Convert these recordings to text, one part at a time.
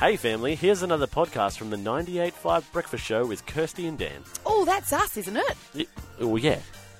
Hey family, here's another podcast from the 98.5 Breakfast Show with Kirsty and Dan. Oh, that's us, isn't it? Oh, yeah.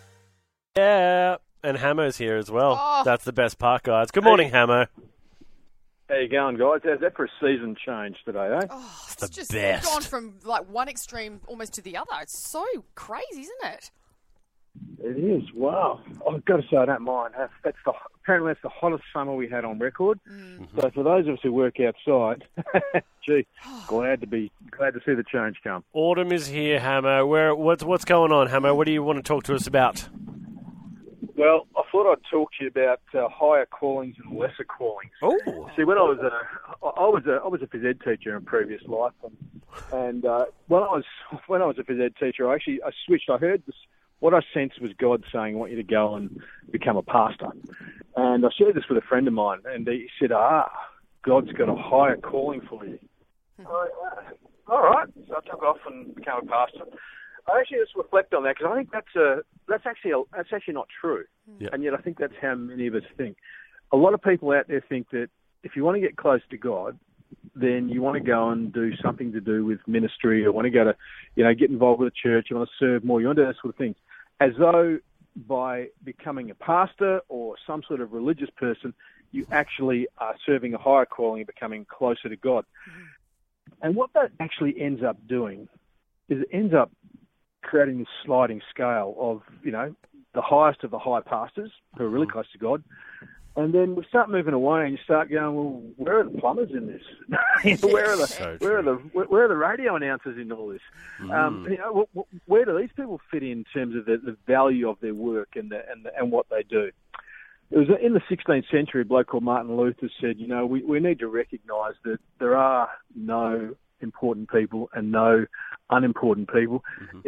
Yeah, and Hamo's here as well. Oh. That's the best part, guys. Good morning, Hamo. How you going, guys? How's that for a season change today, eh? Oh, it's the just best. gone from like one extreme almost to the other. It's so crazy, isn't it? It is. Wow. I've got to say, I don't mind. Apparently that's the hottest summer we had on record. So for those of us who work outside, gee, glad to see the change come. Autumn is here, Hamo. What's going on, Hamo? What do you want to talk to us about? Well, I thought I'd talk to you about higher callings and lesser callings. Oh. See, when I was a phys ed teacher in a previous life, and when I was a phys ed teacher, I switched. I heard this. What I sensed was God saying, "I want you to go and become a pastor." And I shared this with a friend of mine, and he said, God's got a higher calling for you. All right. So I took off and became a pastor. I actually just reflect on that because I think that's actually not true. Yeah. And yet I think that's how many of us think. A lot of people out there think that if you want to get close to God, then you want to go and do something to do with ministry, or want to go to, get involved with the church, you want to serve more, you want to do that sort of things. As though by becoming a pastor or some sort of religious person, you actually are serving a higher calling and becoming closer to God. And what that actually ends up doing is it ends up creating this sliding scale of, the highest of the high pastors who are really close to God. And then we start moving away, and you start going, well, where are the plumbers in this? Where are the radio announcers in all this? Where do these people fit in terms of the value of their work and what they do? It was in the 16th century. A bloke called Martin Luther said, we need to recognise that there are no important people and no unimportant people.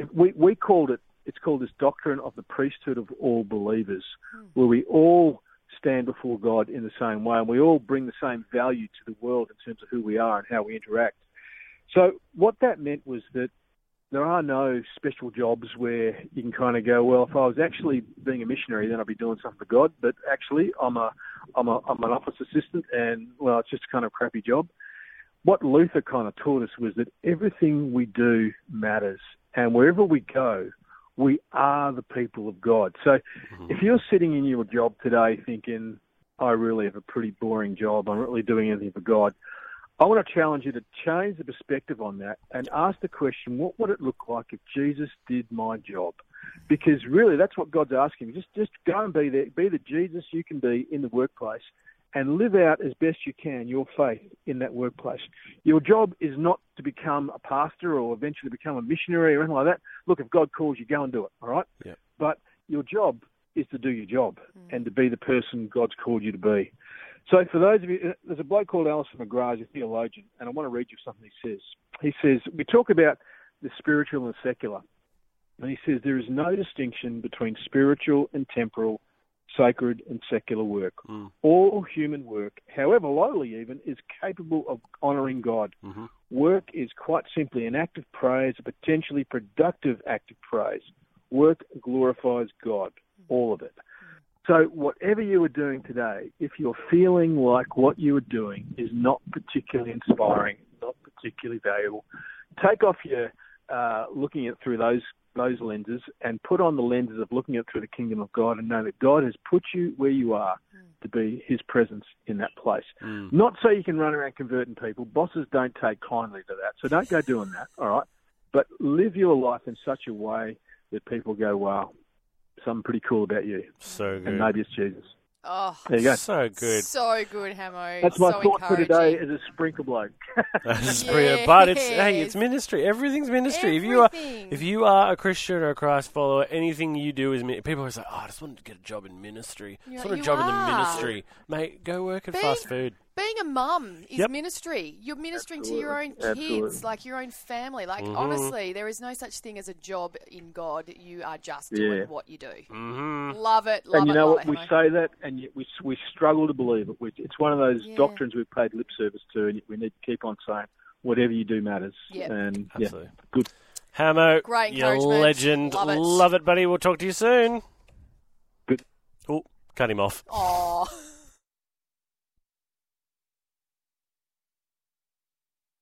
We called it. It's called this doctrine of the priesthood of all believers, where we all stand before God in the same way, and we all bring the same value to the world in terms of who we are and how we interact. So what that meant was that there are no special jobs where you can kind of go, well, if I was actually being a missionary, then I'd be doing something for God, but actually I'm an office assistant, and well, it's just kind of a crappy job. What Luther kind of taught us was that everything we do matters, and wherever we go, we are the people of God. So if you're sitting in your job today thinking, I really have a pretty boring job, I'm not really doing anything for God, I want to challenge you to change the perspective on that and ask the question, what would it look like if Jesus did my job? Because really that's what God's asking. Just go and be the Jesus you can be in the workplace, and live out as best you can your faith in that workplace. Your job is not to become a pastor or eventually become a missionary or anything like that. Look, if God calls you, go and do it, all right? Yeah. But your job is to do your job and to be the person God's called you to be. So for those of you, there's a bloke called Alistair McGrath, he's a theologian, and I want to read you something he says. He says, we talk about the spiritual and the secular, and he says there is no distinction between spiritual and temporal, sacred and secular work. All human work, however lowly even, is capable of honouring God. Work is quite simply an act of praise, a potentially productive act of praise. Work glorifies God, all of it. So whatever you are doing today, if you're feeling like what you are doing is not particularly inspiring, not particularly valuable, take off your looking at it through those lenses and put on the lenses of looking at it through the kingdom of God, and know that God has put you where you are to be his presence in that place. Not so you can run around converting people. Bosses don't take kindly to that, so don't go doing that, all right? But live your life in such a way that people go, wow, something pretty cool about you. So good. And maybe it's Jesus. Oh, There you go. So good. so good, Hamo. That's my so thought for today encouraging. as a sprinkle bloke. That's brilliant. But it's ministry. Everything's ministry. Everything. If you are a Christian or a Christ follower, anything you do is people always say, "Oh, I just want to get a job in ministry. I Yeah, just want a you job in the are. ministry." Mate, go work at fast food. Being a mum is Yep. ministry. You're ministering to Absolutely. your own kids, Absolutely. like your own family. Like, honestly, there is no such thing as a job in God. You are just doing what you do. Love it, love And you it, know love what? it, We Hamo. say that, and yet we struggle to believe it. It's one of those Yeah. doctrines we've paid lip service to, and yet we need to keep on saying, whatever you do matters. Yep. And Absolutely. good. Hamo, Great you're a encouragement. legend. Love it. Buddy. We'll talk to you soon. Good. Oh, cut him off. Aw.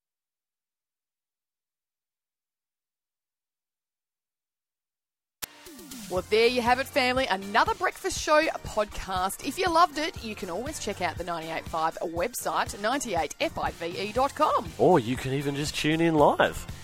Well, there you have it, family. Another Breakfast Show podcast. If you loved it, you can always check out the 98.5 website, 98five.com. Or you can even just tune in live.